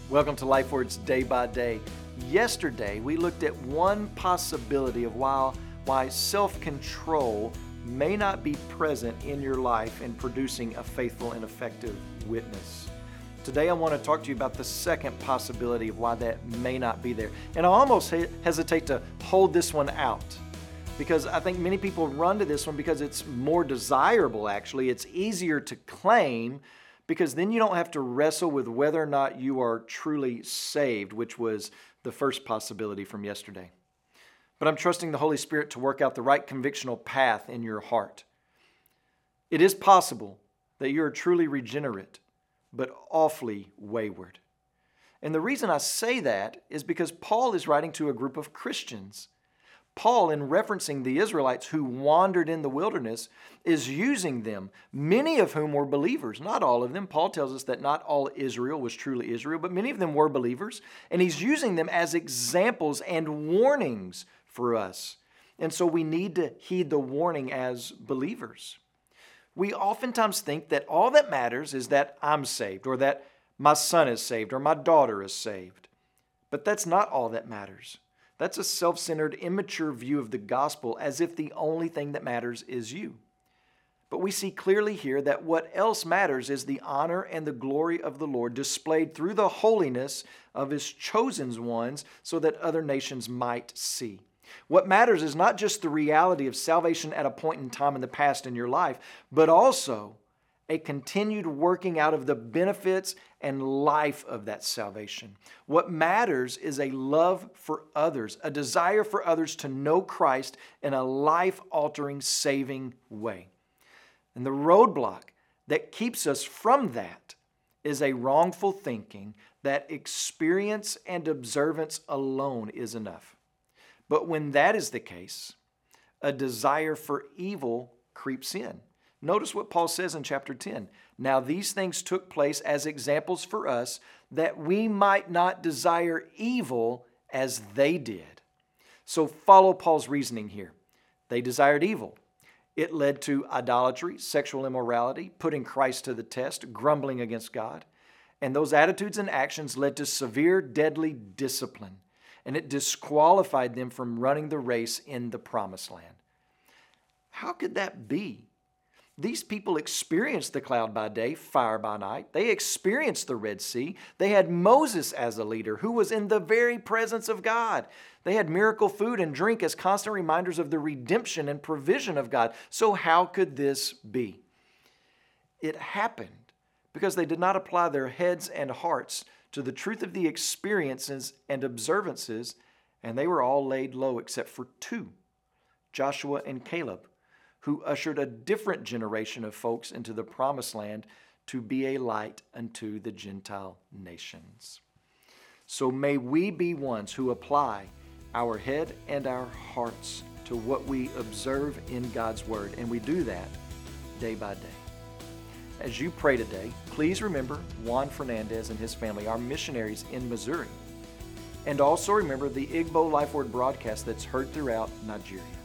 Welcome to Life Words Day by Day. Yesterday, we looked at one possibility of why self-control may not be present in your life in producing a faithful and effective witness. Today, I want to talk to you about the second possibility of why that may not be there. And I almost hesitate to hold this one out because I think many people run to this one because it's more desirable, actually. It's easier to claim because then you don't have to wrestle with whether or not you are truly saved, which was the first possibility from yesterday. But I'm trusting the Holy Spirit to work out the right convictional path in your heart. It is possible that you are truly regenerate, but awfully wayward. And the reason I say that is because Paul is writing to a group of Christians. Paul, in referencing the Israelites who wandered in the wilderness, is using them, many of whom were believers. Not all of them. Paul tells us that not all Israel was truly Israel, but many of them were believers. And he's using them as examples and warnings for us. And so we need to heed the warning as believers. We oftentimes think that all that matters is that I'm saved, or that my son is saved, or my daughter is saved. But that's not all that matters. That's a self-centered, immature view of the gospel, as if the only thing that matters is you. But we see clearly here that what else matters is the honor and the glory of the Lord displayed through the holiness of His chosen ones so that other nations might see. What matters is not just the reality of salvation at a point in time in the past in your life, but also a continued working out of the benefits and life of that salvation. What matters is a love for others, a desire for others to know Christ in a life-altering, saving way. And the roadblock that keeps us from that is a wrongful thinking that experience and observance alone is enough. But when that is the case, a desire for evil creeps in. Notice what Paul says in chapter 10. Now these things took place as examples for us that we might not desire evil as they did. So follow Paul's reasoning here. They desired evil. It led to idolatry, sexual immorality, putting Christ to the test, grumbling against God. And those attitudes and actions led to severe, deadly discipline. And it disqualified them from running the race in the promised land. How could that be? These people experienced the cloud by day, fire by night. They experienced the Red Sea. They had Moses as a leader who was in the very presence of God. They had miracle food and drink as constant reminders of the redemption and provision of God. So how could this be? It happened because they did not apply their heads and hearts to the truth of the experiences and observances, and they were all laid low except for two, Joshua and Caleb, who ushered a different generation of folks into the promised land to be a light unto the Gentile nations. So may we be ones who apply our head and our hearts to what we observe in God's Word, and we do that day by day. As you pray today, please remember Juan Fernandez and his family, our missionaries in Missouri. And also remember the Igbo Life Word broadcast that's heard throughout Nigeria.